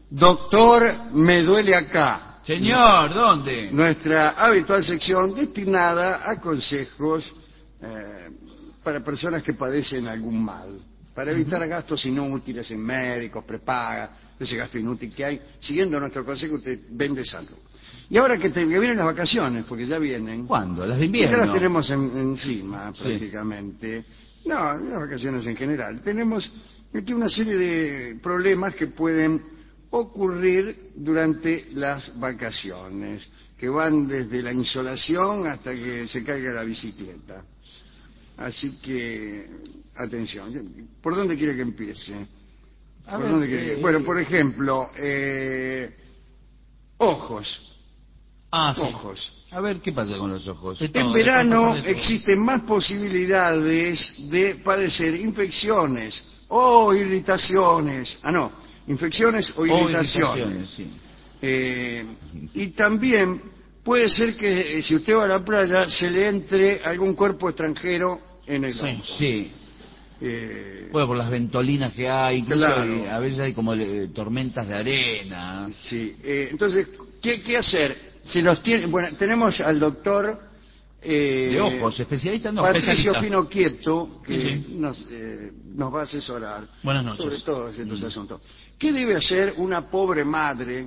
Doctor, me duele acá. Señor, ¿dónde? Nuestra habitual sección destinada a consejos para personas que padecen algún mal, para evitar gastos inútiles en médicos, prepaga, ese gasto inútil que hay. Siguiendo nuestro consejo, usted vende salud. Y ahora que vienen las vacaciones, porque ya vienen. ¿Cuándo? ¿Las de Ya invierno? las tenemos encima, Sí. prácticamente. No, las vacaciones en general. Tenemos aquí una serie de problemas que pueden ocurrir durante las vacaciones, que van desde la insolación hasta que se caiga la bicicleta. Así que, atención. ¿Por dónde quiere que empiece? Bueno, por ejemplo, ojos. Sí. Ojos. A ver, ¿qué pasa con los ojos? En verano existen más posibilidades de padecer infecciones o irritaciones. Infecciones o irritaciones. Sí. Y también puede ser que si usted va a la playa se le entre algún cuerpo extranjero en el ojo. Sí. Bueno, por las ventolinas que hay, incluso Claro. a veces hay como tormentas de arena. Sí. Entonces, ¿qué hacer? Se los tiene, bueno, tenemos al doctor De ojos, especialista no. Patricio especialista. Fino Quieto, que Sí. nos va a asesorar Buenas noches. sobre todos estos asuntos. ¿Qué debe hacer una pobre madre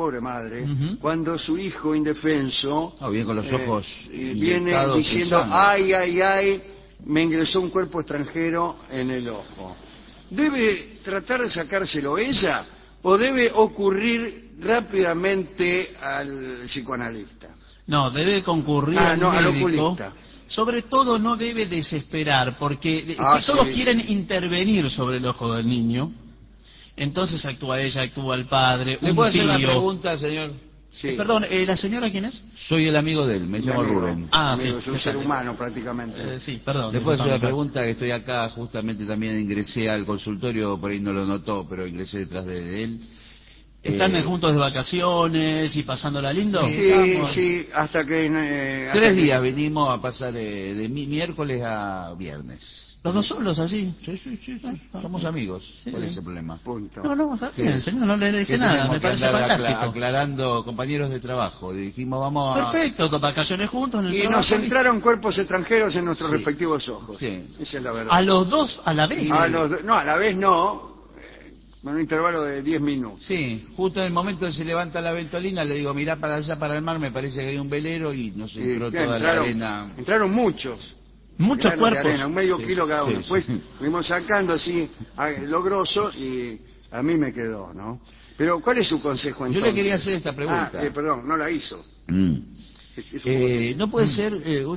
cuando su hijo indefenso Bien con los ojos viene inyectados en diciendo sangre. ay, me ingresó un cuerpo extranjero en el ojo? ¿Debe tratar de sacárselo ella o debe ocurrir rápidamente al psicoanalista? No, debe concurrir al al médico. oculista. Sobre todo no debe desesperar, porque todos quieren intervenir sobre el ojo del niño. Entonces actúa ella, actúa el padre, ¿Le un puedo hacer una tío. pregunta, señor? Sí. Perdón, ¿la señora quién es? Soy el amigo de él, me llamo Amigo, Rubén. amigo, es Sí. un ser humano prácticamente. Sí, perdón. Le puedo hacer una disculpame. pregunta, que estoy acá, justamente también ingresé al consultorio, por ahí no lo notó, pero ingresé detrás de él. ¿Están juntos de vacaciones y pasándola lindo? Sí, hasta que... 3 días venimos a pasar de miércoles a viernes. ¿Los dos solos así? Sí. Somos amigos. Sí, ¿Cuál sí. es el problema? Punto. No, está bien, señor, no le dije ¿Qué nada, tenemos me que parece andar fantástico. aclarando, compañeros de trabajo? Dijimos, vamos a... Perfecto, con vacaciones juntos en el Y trabajo. nos entraron cuerpos extranjeros en nuestros Sí. respectivos ojos. Sí. Esa es la verdad. A los dos a la vez. A la vez no. En un intervalo de 10 minutos. Sí, justo en el momento que se levanta la ventolina, le digo, mirá para allá, para el mar, me parece que hay un velero y nos entró toda la arena. Entraron muchos. Muchos granos cuerpos. de arena, un medio Sí. kilo cada uno. Sí, Después sí. fuimos sacando así lo grosso y a mí me quedó, ¿no? Pero ¿cuál es su consejo Yo entonces? le quería hacer esta pregunta. Perdón, no la hizo. Mm. Es un poco triste. No puede ser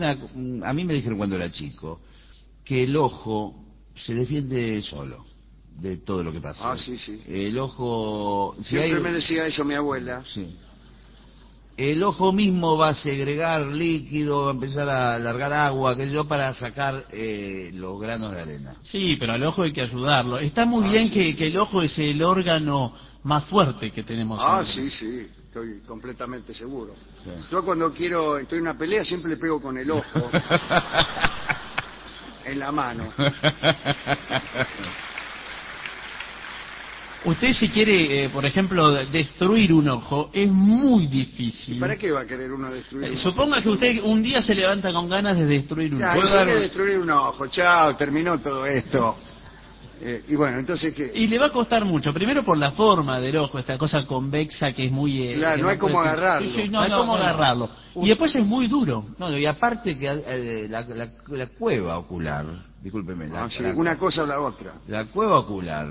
a mí me dijeron cuando era chico que el ojo se defiende solo de todo lo que pasa. Sí. El ojo... Siempre me decía eso mi abuela. Sí. El ojo mismo va a segregar líquido, va a empezar a largar agua, para sacar los granos de arena. Sí, pero al ojo hay que ayudarlo. Está muy bien que el ojo es el órgano más fuerte que tenemos. Sí, estoy completamente seguro. Sí. Yo cuando estoy en una pelea, siempre le pego con el ojo en la mano. Usted si quiere, por ejemplo, destruir un ojo, es muy difícil. ¿Para qué va a querer uno destruir un ojo? Suponga que usted un día se levanta con ganas de destruir un ojo. Hay que destruir un ojo. Chao, terminó todo esto. Y bueno, entonces ¿qué? Y le va a costar mucho. Primero por la forma del ojo, esta cosa convexa que es muy... Claro, no hay cómo agarrarlo. Sí, no hay cómo agarrarlo. Y después es muy duro. No, y aparte que la cueva ocular, discúlpeme, una cosa o la otra. La cueva ocular.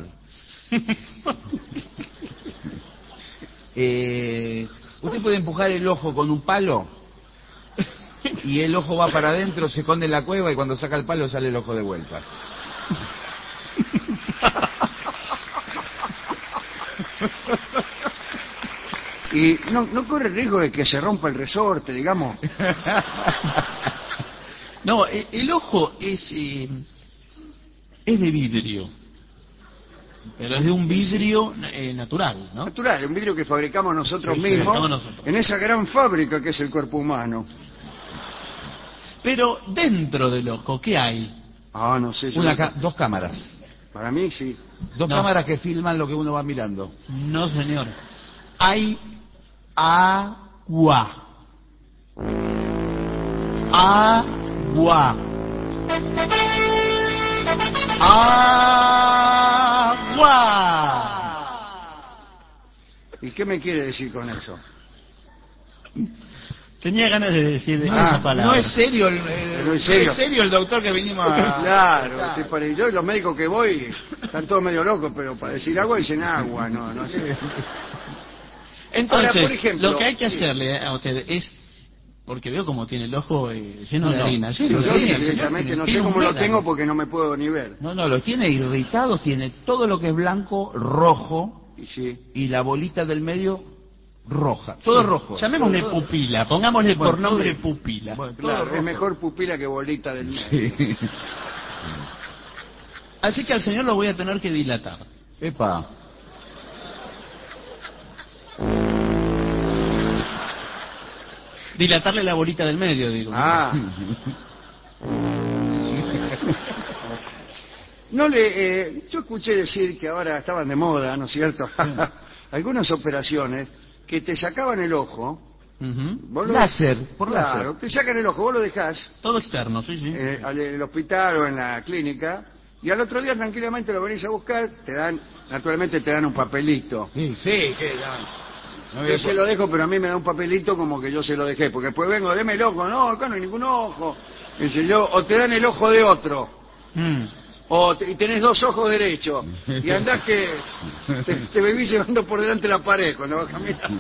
Usted puede empujar el ojo con un palo y el ojo va para adentro, se esconde en la cueva y cuando saca el palo sale el ojo de vuelta. Y no corre riesgo de que se rompa el resorte, digamos. No, el ojo es de vidrio. Pero es de un vidrio natural, ¿no? Natural, un vidrio que fabricamos nosotros mismos fabricamos nosotros. en esa gran fábrica que es el cuerpo humano. Pero dentro del ojo, ¿qué hay? No sé. 2 cámaras. Para mí, sí. Dos No. cámaras que filman lo que uno va mirando. No, señor. Hay agua. Agua. Agua. ¿Y qué me quiere decir con eso? Tenía ganas de decir Ah, esa palabra. No es serio Pero no en serio. es serio el doctor que vinimos a... Claro, yo y los médicos que voy están todos medio locos, pero para decir agua dicen agua, no sé. Entonces, Ahora, por ejemplo, lo que hay que sí. hacerle a usted es, porque veo como tiene el ojo lleno No, de no. harina, Sí, lleno Yo de harina, el señor directamente tiene- no sé tiene un cómo lo médano. tengo porque no me puedo ni ver. No, los tiene irritados, tiene todo lo que es blanco, rojo, Y sí. y la bolita del medio roja. Todo rojo. Llamémosle Todo- pupila, pongámosle Bueno, por nombre todo- pupila. Bueno, todo Claro, rojo. es mejor pupila que bolita del medio. Sí. Así que al señor lo voy a tener que dilatar. Epa. Dilatarle la bolita del medio, digo. Ah. No yo escuché decir que ahora estaban de moda, ¿no es cierto? Algunas operaciones que te sacaban el ojo. Ujú. Vos Láser, por claro, láser. te sacan el ojo, vos lo dejás Todo externo, sí, sí. al el hospital o en la clínica y al otro día tranquilamente lo venís a buscar, naturalmente te dan un papelito. Sí, que no Yo se lo dejo, pero a mí me da un papelito como que yo se lo dejé, porque después vengo, deme el ojo, no, acá no hay ningún ojo. Dice yo, o te dan el ojo de otro, y tenés dos ojos derechos, y andás que te vivís llevando por delante la pared cuando vas caminando.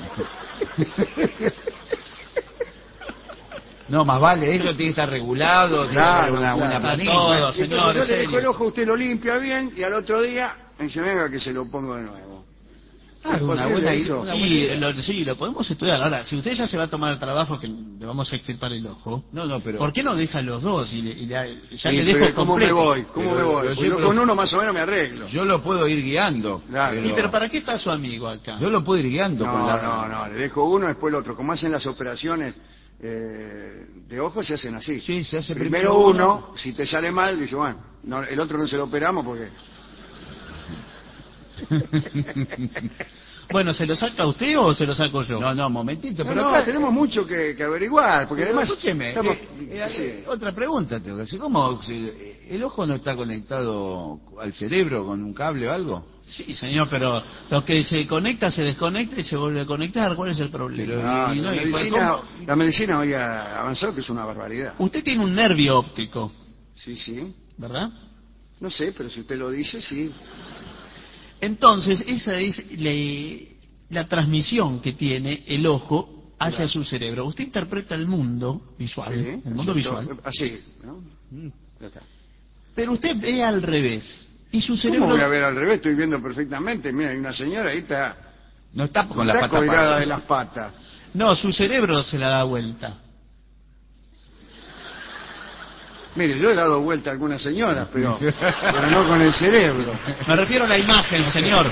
No, más vale, eso tiene que estar regulado, tiene que haber Claro, una claro. planilla. Todo, Y señor, entonces yo en le dejo serio. el ojo, usted lo limpia bien, y al otro día me dice, venga que se lo pongo de nuevo. Ah, ¿Es una posible buena eso? idea. Y sí, lo podemos estudiar. Ahora, si usted ya se va a tomar el trabajo que le vamos a extirpar el ojo, No, pero... ¿por qué no deja los dos y ya Sí, le pero dejo ¿cómo completo? me voy? ¿Cómo Pero me voy? yo Pues siempre yo con lo- uno más o menos me arreglo. Yo lo puedo ir guiando. Claro. ¿Y pero para qué está su amigo acá? Yo lo puedo ir guiando con No, la... no, le dejo uno, después el otro. Como hacen las operaciones de ojos, se hacen así. Sí, se hace primero primero uno, si te sale mal, dice, bueno, el otro no se lo operamos porque... Bueno, ¿se lo saca usted o se lo saco yo? No, momentito, No, pero no, acá... tenemos mucho que averiguar, porque Pero además... escúcheme, estamos- sí, otra pregunta tengo que hacer. ¿Cómo? ¿El ojo no está conectado al cerebro con un cable o algo? Sí, señor, pero lo que se conecta se desconecta y se vuelve a conectar. ¿Cuál es el problema? Pero- No, y no, la, y medicina, ¿cómo? la medicina hoy ha avanzado, que es una barbaridad. Usted tiene un nervio óptico, Sí, sí. ¿verdad? No sé, pero si usted lo dice, sí. Entonces, esa es la transmisión que tiene el ojo hacia Claro. su cerebro. Usted interpreta el mundo visual, Sí, el mundo ¿cierto? visual, Así, ¿no? Ya está. pero usted ve al revés. Y su ¿Cómo cerebro... voy a ver al revés? Estoy viendo perfectamente. Mira, hay una señora ahí está, No está con la está pata colgada para- de las patas. No, su cerebro se la da vuelta. Mire, yo he dado vuelta a algunas señoras, pero no con el cerebro. Me refiero a la imagen, señor.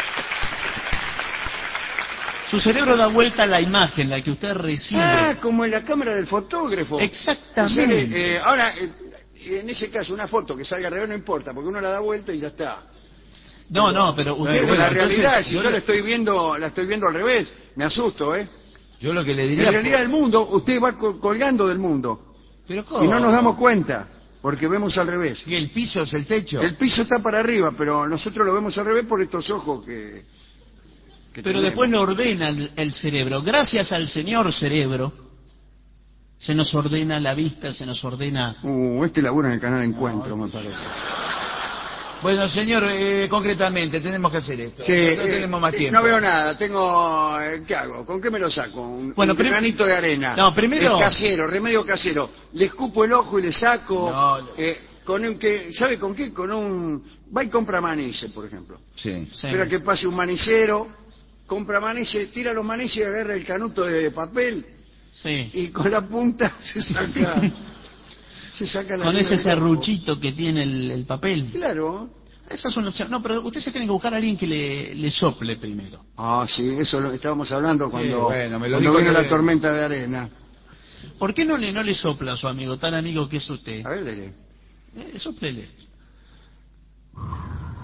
Su cerebro da vuelta a la imagen, la que usted recibe. Ah, como en la cámara del fotógrafo. Exactamente. O sea, ahora, en ese caso, una foto que salga al revés no importa, porque uno la da vuelta y ya está. No, pero usted... Pero bueno, la entonces, realidad, si yo yo le- la estoy viendo al revés, me asusto, ¿eh? Yo lo que le En diría... realidad el mundo, usted va colgando del mundo. ¿Pero cómo? Y no nos damos cuenta, porque vemos al revés. ¿Y el piso es el techo? El piso está para arriba, pero nosotros lo vemos al revés por estos ojos que Pero tenemos. después lo ordena el cerebro. Gracias al señor cerebro, se nos ordena la vista, se nos ordena... Este labura en el canal Encuentro, me parece. Bueno, señor, concretamente, tenemos que hacer esto. Sí, no tenemos más tiempo. No veo nada, tengo... ¿qué hago? ¿Con qué me lo saco? Un granito de arena. No, primero- Es casero, remedio casero. Le escupo el ojo y le saco... No. ¿Sabe con qué? Con un... Va y compra manices, por ejemplo. Sí. Sí. Espera que pase un manicero, compra manices, tira los manices y agarra el canuto de papel Sí. y con la punta se saca la Con luna ese del ojo. serruchito que tiene el papel. Claro. Esa es una opción. No, pero usted se tiene que buscar a alguien que le sople primero. Ah, sí, eso lo estábamos hablando cuando, bueno, me lo cuando dijo vino que- la tormenta de arena. ¿Por qué no le sopla a su amigo, tan amigo que es usted? A ver, dele. Sóplele.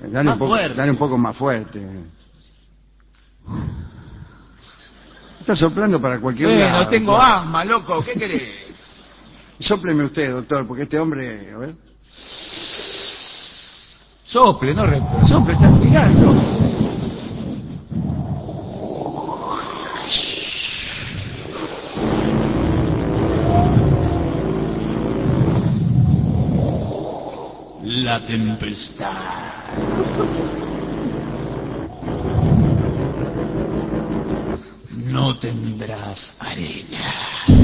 Dale un poco más fuerte. Está soplando para cualquier lado. No tengo asma, loco, ¿qué querés? Sópleme usted, doctor, porque este hombre... A ver. Sople, no Sople, está girando. La tempestad. No tendrás arena.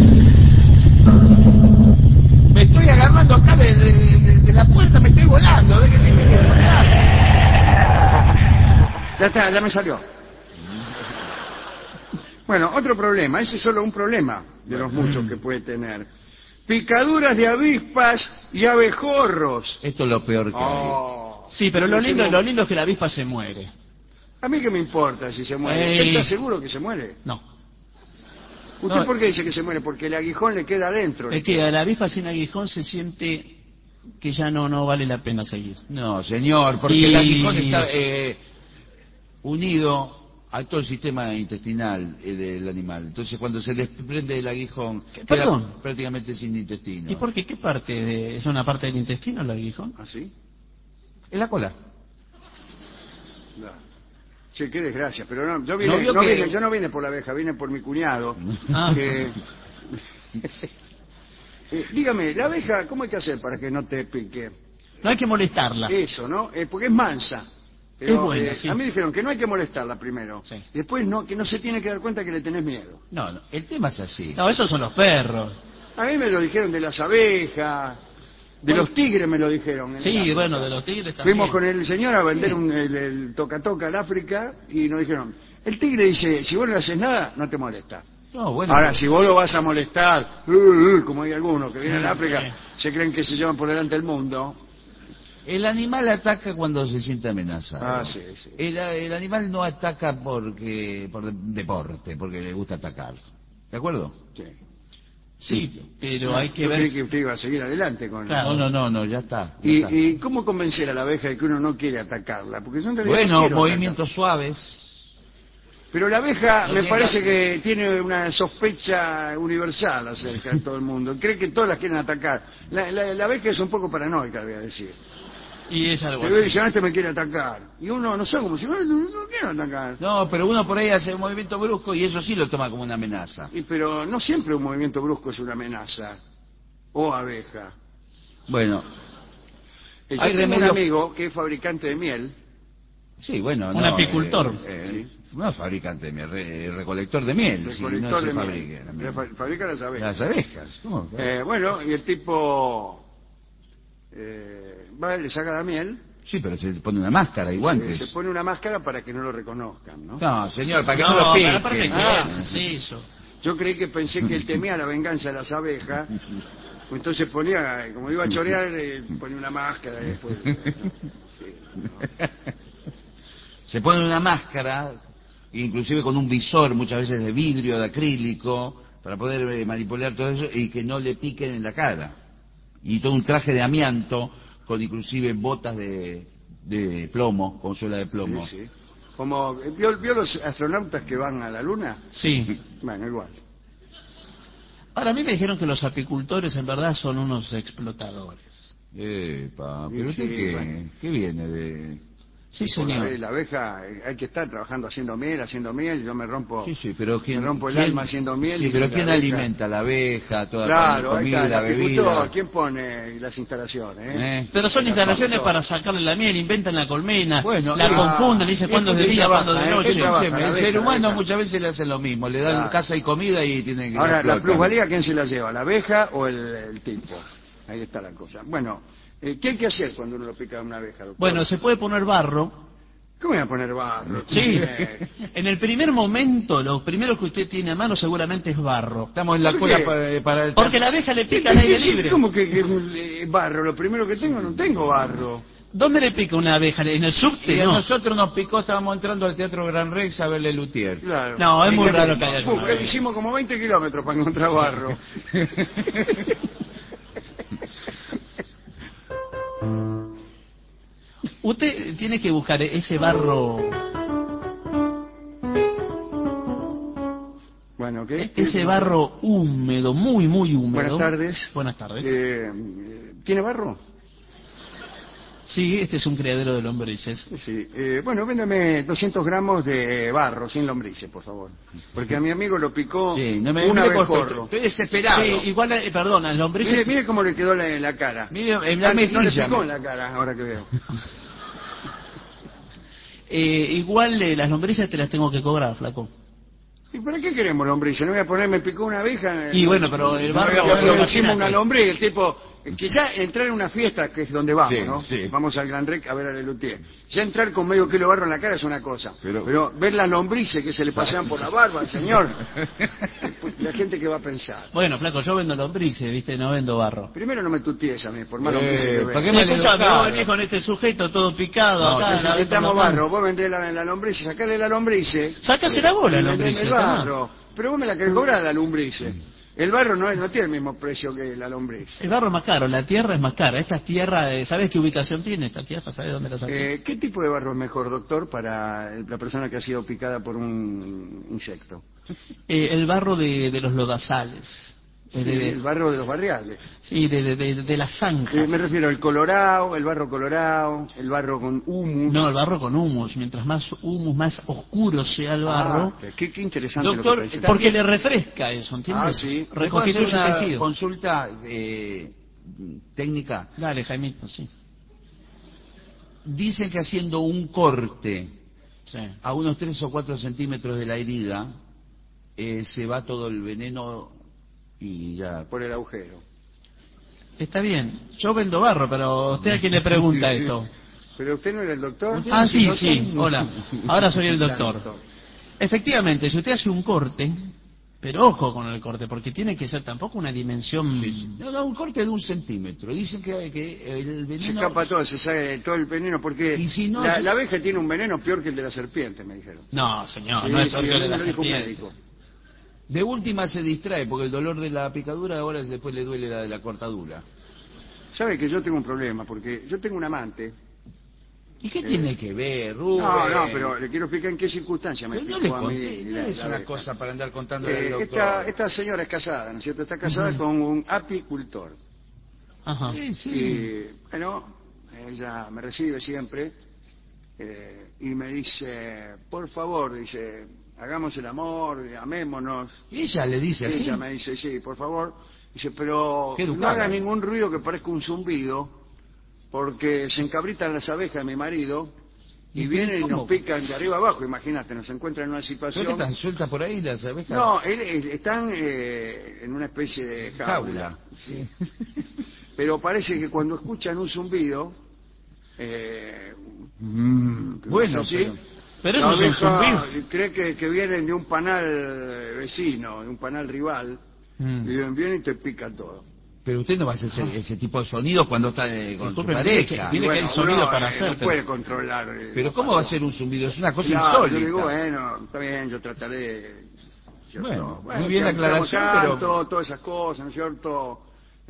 Me estoy agarrando acá de la puerta, me estoy volando. Déjeme volar. Ya está, ya me salió. Bueno, otro problema, ese es solo un problema de los muchos que puede tener. Picaduras de avispas y abejorros. Esto es lo peor que Sí, pero lo lindo es que la avispa se muere. ¿A mí qué me importa si se muere? ¿Usted está seguro que se muere? No. ¿Usted por qué dice que se muere? Porque el aguijón le queda adentro. Es que a la avispa sin aguijón se siente que ya no vale la pena seguir. No, señor, porque el aguijón está unido a todo el sistema intestinal del animal. Entonces, cuando se desprende el aguijón, queda prácticamente sin intestino. ¿Y por qué? ¿Qué parte? ¿Es una parte del intestino el aguijón? ¿Ah, sí? Es la cola. No. Che, qué desgracia, pero no, yo no vine por la abeja, vine por mi cuñado. Dígame, la abeja, ¿cómo hay que hacer para que no te pique? No hay que molestarla. Eso, ¿no? Porque es mansa. Pero, es buena, sí. A mí dijeron que no hay que molestarla primero. Sí. Después que no se tiene que dar cuenta que le tenés miedo. No, el tema es así. No, esos son los perros. A mí me lo dijeron de las abejas, de los tigres me lo dijeron. Sí, bueno, de los tigres también. Fuimos con el señor a vender el toca-toca al África y nos dijeron, el tigre dice, si vos no le haces nada, no te molesta. No, bueno, ahora, si vos lo vas a molestar, como hay algunos que vienen al África, se creen que se llevan por delante el mundo. El animal ataca cuando se siente amenazado. Ah, sí, sí. El animal no ataca por deporte, porque le gusta atacar. ¿De acuerdo? Sí. Sí, pero hay que ver... Yo creí que usted iba a seguir adelante con claro. No, ya está. ¿Y cómo convencer a la abeja de que uno no quiere atacarla? Porque son bueno, movimientos suaves. Pero la abeja me parece que tiene una sospecha universal acerca de todo el mundo. Cree que todas las quieren atacar. La abeja es un poco paranoica, voy a decir. Y es algo así. Dice, este me quiere atacar. Y uno, no sé, como si no quiero atacar. No, pero uno por ahí hace un movimiento brusco y eso sí lo toma como una amenaza. Pero no siempre un movimiento brusco es una amenaza. O abeja. Bueno. Yo tengo un amigo que es fabricante de miel. Sí, bueno. Un apicultor. Sí. No es fabricante de miel, recolector de miel. Recolector de miel. Fabrica las abejas. Las abejas. ¿Cómo? Bueno, y el tipo... le saca la miel. Sí, pero se pone una máscara y guantes. Se pone una máscara para que no lo reconozcan, ¿no? No, señor, para que no lo piquen. Yo pensé que él temía la venganza de las abejas. Entonces ponía, como iba a chorear, ponía una máscara y después... Se pone una máscara, inclusive con un visor, muchas veces de vidrio, de acrílico, para poder manipular todo eso y que no le piquen en la cara. Y todo un traje de amianto con inclusive botas de plomo, con suela de plomo. Sí, sí. Como, ¿vio los astronautas que van a la Luna? Sí. Bueno, igual. Ahora, a mí me dijeron que los apicultores en verdad son unos explotadores. Pero usted ¿qué viene de...? Sí, señor. La abeja, hay que estar trabajando haciendo miel, yo me rompo, pero me rompo el alma haciendo miel. Sí, pero ¿quién alimenta a la abeja, toda la comida, la bebida? ¿Quién pone las instalaciones? Pero son instalaciones para sacarle la miel, inventan la colmena, bueno, la confunden, dicen cuándo es de día, cuándo de noche. El ser humano muchas veces le hace lo mismo, le dan casa y comida y tienen que... Ahora, la plusvalía, ¿quién se la lleva? ¿La abeja o el tipo? Ahí está la cosa. Bueno, ¿qué hay que hacer cuando uno lo pica a una abeja, doctor? Bueno, se puede poner barro. ¿Cómo voy a poner barro? Sí. En el primer momento, lo primero que usted tiene a mano seguramente es barro. Estamos en la cola para el... Porque la abeja le pica al aire libre. ¿Cómo que barro? Lo primero que tengo, no tengo barro. ¿Dónde le pica una abeja? ¿En el subte? Y a nosotros nos picó, estábamos entrando al Teatro Gran Rex a verle Luthier. Claro. No, es muy raro que haya... Hicimos como 20 kilómetros para encontrar barro. Usted tiene que buscar ese barro, Bueno, ¿qué? ese barro húmedo, muy, muy húmedo. Buenas tardes. Buenas tardes. ¿Tiene barro? Sí, este es un criadero de lombrices. Sí. Bueno, véndame 200 gramos de barro, sin lombrices, por favor. Porque a mi amigo lo picó Sí, un me abejorro. estoy desesperado. Sí, igual, perdón, las lombrices... Mire cómo le quedó en la cara. Mire, en la No le mejilla. picó en la cara, ahora que veo. igual las lombrices te las tengo que cobrar, flaco. ¿Y para qué queremos lombrices? No voy a poner, me picó una abeja. Y bueno, pero el barro... voy a poner encima imagínate. una lombriz, el tipo... Quizá entrar en una fiesta, que es donde vamos, Sí, ¿no? sí. Vamos al Gran Rex a ver a Lelutier. Ya entrar con medio kilo de barro en la cara es una cosa. Pero ver las lombrices que se le pasean por la barba al señor, la gente que va a pensar. Bueno, flaco, yo vendo lombrices, ¿viste? No vendo barro. Primero no me tuties a mí, por más lombrices que ¿para qué veas. me Escuchame, educado? vos venís con este sujeto todo picado No, acá. Necesitamos barro, vos vendés la lombriz, sacale la lombriz. Sácase la bola, y lombrices. vendeme el barro. Pero vos me la querés cobrar la lombriz. El barro no tiene el mismo precio que la lombriz. El barro es más caro, la tierra es más cara. Esta tierra, ¿sabes qué ubicación tiene esta tierra? ¿Sabes dónde la saqué? ¿Qué tipo de barro es mejor, doctor, para la persona que ha sido picada por un insecto? El barro de los lodazales. El barro de los barriales. Sí, de las zanjas. Me refiero al colorado, el barro colorado, el barro con humus. No, el barro con humus. Mientras más humus, más oscuro sea el barro. Qué interesante Doctor, lo que está diciendo. Porque le refresca eso, ¿entiendes? Sí. Reconstituye el una tejido. consulta técnica. Dale, Jaimito, sí. Dicen que haciendo un corte Sí. a unos 3 o 4 centímetros de la herida, se va todo el veneno y ya. Por el agujero. Está bien. Yo vendo barro, pero ¿usted a quién le pregunta esto? ¿Pero usted no era el doctor? Ah, sí, sí. Hola. Ahora soy el doctor. Efectivamente, si usted hace un corte, pero ojo con el corte, porque tiene que ser tampoco una dimensión... No, un corte de 1 centímetro. Dicen que el veneno... Se escapa todo, se sale todo el veneno, porque Y si no, la abeja tiene un veneno peor que el de la serpiente, me dijeron. No, señor, Sí, no es sí, peor que a mí de me la lo dijo un serpiente. médico. de última se distrae, porque el dolor de la picadura ahora después le duele la de la cortadura. ¿Sabe que yo tengo un problema? Porque yo tengo un amante. ¿Y qué tiene que ver, Rubén? No, pero le quiero explicar en qué circunstancia me Pero no explicó le a mí. conté, no es una cosa para andar contando al doctor. Esta señora es casada, ¿no es cierto? Está casada con un apicultor. Ajá. Sí, sí. Y bueno, ella me recibe siempre y me dice, por favor, dice, hagamos el amor, amémonos. Y ella le dice así. Ella me dice, sí, por favor. Dice, pero Qué no educada. haga ningún ruido que parezca un zumbido, porque se encabritan las abejas de mi marido y ¿Y vienen y cómo? nos pican de arriba abajo. Imagínate, nos encuentran en una ¿Pero situación... qué están sueltas por ahí las abejas? No, están en una especie de jaula. Sí. Pero parece que cuando escuchan un zumbido, Bueno, ¿sí? Pero La eso es un abeja zumbido. cree que vienen de un panal vecino, de un panal rival, y vienen y te pican todo. Pero usted no va a hacer ese tipo de sonidos cuando está con su Disculpe, pareja. Tiene que hay sonido uno, para hacer, no pero- puede controlar. Pero la ¿cómo va a pasión. ser un zumbido? Es una cosa Claro, insólita. yo digo, bueno, está bien, yo trataré. ¿cierto? Bueno, muy bien la que usamos aclaración, pero- tanto, todas esas cosas, ¿no es cierto?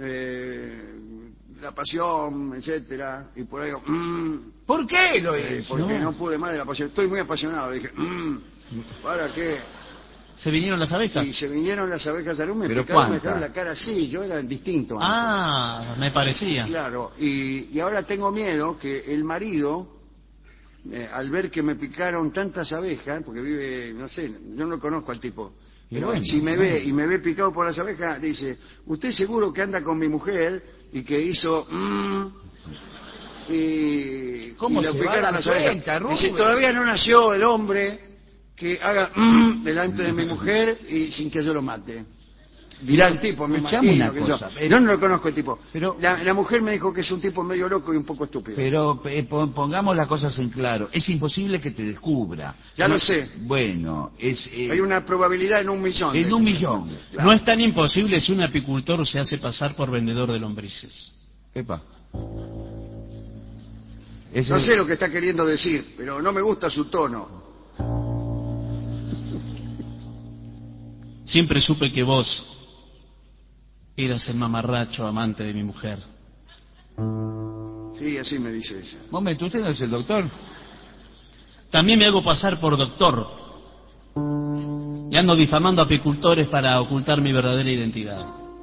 La pasión, etcétera, y por ahí digo, ¿Por qué lo hizo? porque no pude más de la pasión, estoy muy apasionado, dije, ¿para qué? ¿Se vinieron las abejas? Y se vinieron las abejas al me ¿Pero picaron, me cuántas? dejaron la cara así, yo era distinto antes. Ah, me parecía. Claro, y ahora tengo miedo que el marido, al ver que me picaron tantas abejas, porque vive, no sé, yo no conozco al tipo, pero bueno, si me bueno. ve y me ve picado por las abejas, dice, usted seguro que anda con mi mujer y que hizo... y ¿Cómo y le se va a picaron dar las abejas. cuenta, Rubén? Dice, todavía no nació el hombre que haga delante de mi mujer y sin que yo lo mate. Dirá el tipo, me Escuchame imagino. una que cosa, yo no lo conozco el tipo. pero- La mujer me dijo que es un tipo medio loco y un poco estúpido. Pero pongamos las cosas en claro. Es imposible que te descubra. Ya No- lo sé. Bueno, es... Hay una probabilidad en 1.000.000. En 1.000.000. No es tan imposible si un apicultor se hace pasar por vendedor de lombrices. Epa. No sé lo que está queriendo decir, pero no me gusta su tono. Siempre supe que vos eras el mamarracho amante de mi mujer. Sí, así me dice ella. Momento, ¿usted no es el doctor? También me hago pasar por doctor. Y ando difamando a apicultores para ocultar mi verdadera identidad.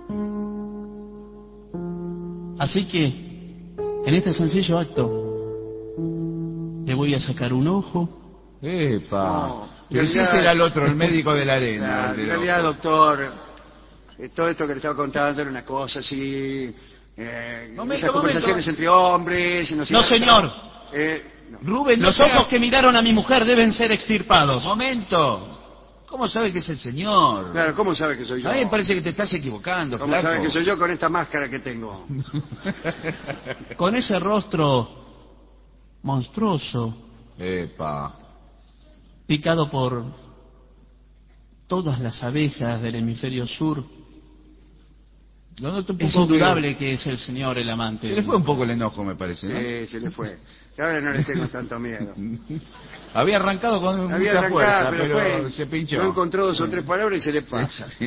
Así que, en este sencillo acto, le voy a sacar un ojo. ¡Epa! No, Pero si ese era el otro, el médico de la arena. el En del realidad, ojo. doctor, todo esto que le estaba contando era una cosa así... esas conversaciones entre hombres... No, señor. No. Rubén, no Los sea- ojos que miraron a mi mujer deben ser extirpados. Momento. ¿Cómo sabe que es el señor? Claro, ¿cómo sabe que soy yo? A mí me parece que te estás equivocando, ¿Cómo flaco. sabe que soy yo con esta máscara que tengo? Con ese rostro monstruoso, Epa. picado por todas las abejas del hemisferio sur, Lo noto un es poco indudable que es el señor el amante. Se le fue un poco el enojo, me parece, ¿no? Se le fue. Que ahora no le tengo tanto miedo. Había arrancado con Había mucha arrancado, fuerza, pero se pinchó. no encontró 2 o 3 palabras y se le pasa. Sí.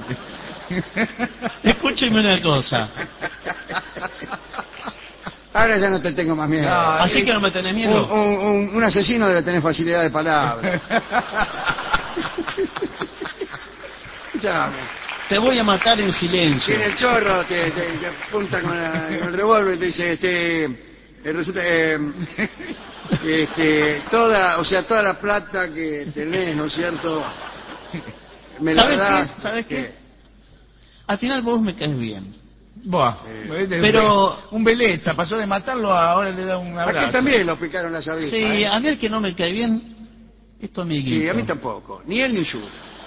Escúcheme una cosa. Ahora ya no te tengo más miedo. Así que no me tenés miedo. Un asesino debe tener facilidad de palabra. Escuchame. Te voy a matar en silencio. Tiene el chorro, te apunta con el revólver y te dice, resulta, toda la plata que tenés, ¿no es cierto? Me la ¿Sabes das. qué? ¿Sabes qué? Al final vos me caes bien. Buah, pero- un veleta, pasó de matarlo a ahora le da un abrazo. Aquí también lo picaron las avispas. Sí, a mí el que no me cae bien es tu amiguito. Sí, a mí tampoco. Ni él ni yo.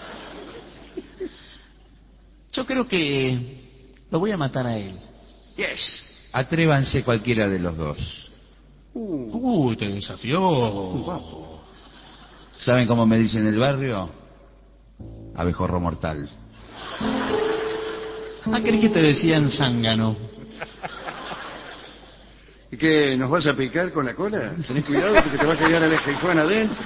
Yo creo que lo voy a matar a él. Yes. Atrévanse cualquiera de los dos. Te desafió. Guapo. ¿Saben cómo me dicen en el barrio? Abejorro mortal. Ah, creí que te decían zángano. ¿Y qué, nos vas a picar con la cola? Tenés cuidado porque te va a caer el Juan adentro.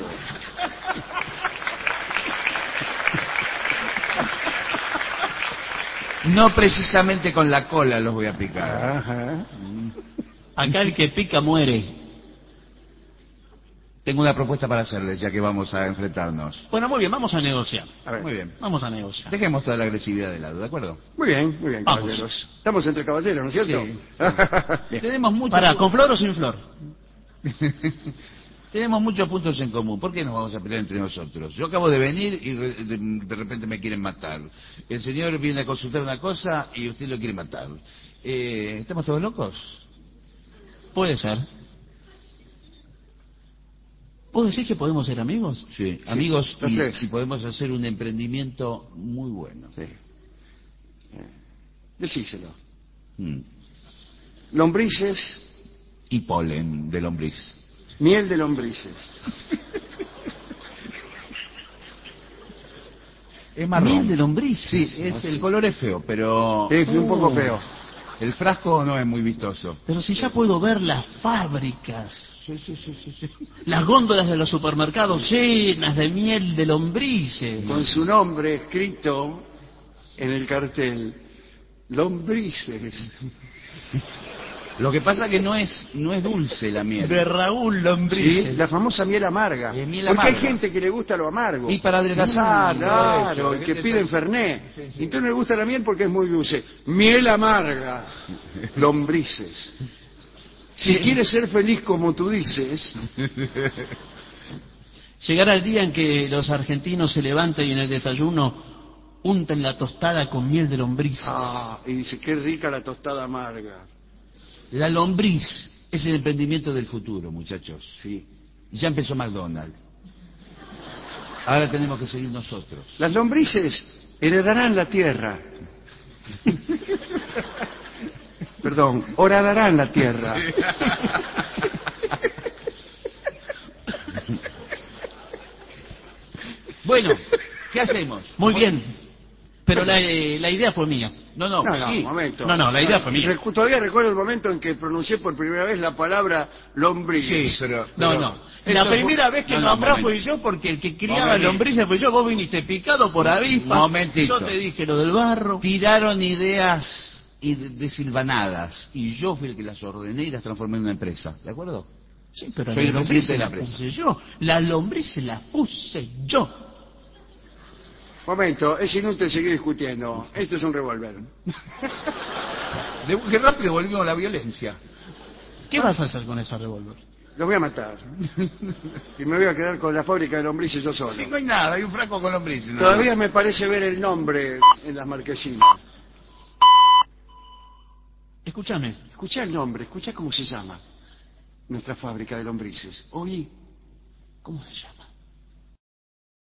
No precisamente con la cola los voy a picar. Ajá. Acá el que pica muere. Tengo una propuesta para hacerles, ya que vamos a enfrentarnos. Bueno, muy bien, vamos a negociar. A ver. Muy bien. Vamos a negociar. Dejemos toda la agresividad de lado, ¿de acuerdo? Muy bien, Vamos. caballeros. Estamos entre caballeros, ¿no es cierto? Sí, Bien. Tenemos muchos Pará, ¿con flor o sin flor? Tenemos muchos puntos en común. ¿Por qué nos vamos a pelear entre nosotros? Yo acabo de venir y de repente me quieren matar. El señor viene a consultar una cosa y usted lo quiere matar. ¿Estamos todos locos? Puede ser. ¿Vos decís que podemos ser amigos? Sí, amigos, los tres. y podemos hacer un emprendimiento muy bueno. Sí. Decíselo. Mm. Lombrices, Y polen de lombriz. miel de lombrices. Es marrón. Miel de lombriz. Sí, el color es feo, pero Es un poco feo. el frasco no es muy vistoso. Pero si ya puedo ver las fábricas, Sí. las góndolas de los supermercados llenas de miel de lombrices. Con su nombre escrito en el cartel. Lombrices. Lo que pasa que no es dulce la miel. De Raúl ¿Sí? Lombrices. La famosa miel amarga. Miel Porque amarga. hay gente que le gusta lo amargo. Y para adelgazar, Claro, todo eso, el que gente pide está- Fernet. Sí, sí. Y entonces no le gusta la miel porque es muy dulce. Miel amarga. Lombrices. Si quieres ser feliz como tú dices, Llegará el día en que los argentinos se levanten y en el desayuno unten la tostada con miel de lombrices. y dice, qué rica la tostada amarga. La lombriz es el emprendimiento del futuro, muchachos. Sí. Ya empezó McDonald's. Ahora tenemos que seguir nosotros. Las lombrices heredarán la tierra. Perdón, horadarán la tierra. Bueno, ¿qué hacemos? Muy bien, pero la idea fue mía. No, no, No, sí. un momento. No, la idea fue mía. Todavía recuerdo el momento en que pronuncié por primera vez la palabra lombriz. Sí, pero... No. Esto La primera vez que no, nombrás momento. fui yo porque el que criaba Momentito. lombrices fue yo. Vos viniste picado por avispa. Momentito. Yo te dije lo del barro. Tiraron ideas y desilvanadas, y yo fui el que las ordené y las transformé en una empresa, ¿de acuerdo? Sí, pero Soy el las presidente de la lombrices las empresa. puse yo. Las lombrices las puse yo. Momento, es inútil seguir discutiendo. Esto es un revólver. Qué rápido volvimos a la violencia. ¿Qué vas a hacer con esa revólver? Los voy a matar. Y me voy a quedar con la fábrica de lombrices yo solo. Sí, no hay nada, hay un frasco con lombrices. nada Todavía más. me parece ver el nombre en las marquesinas. Escúchame. Escucha el nombre, escucha cómo se llama nuestra fábrica de lombrices. Oí. ¿Cómo se llama?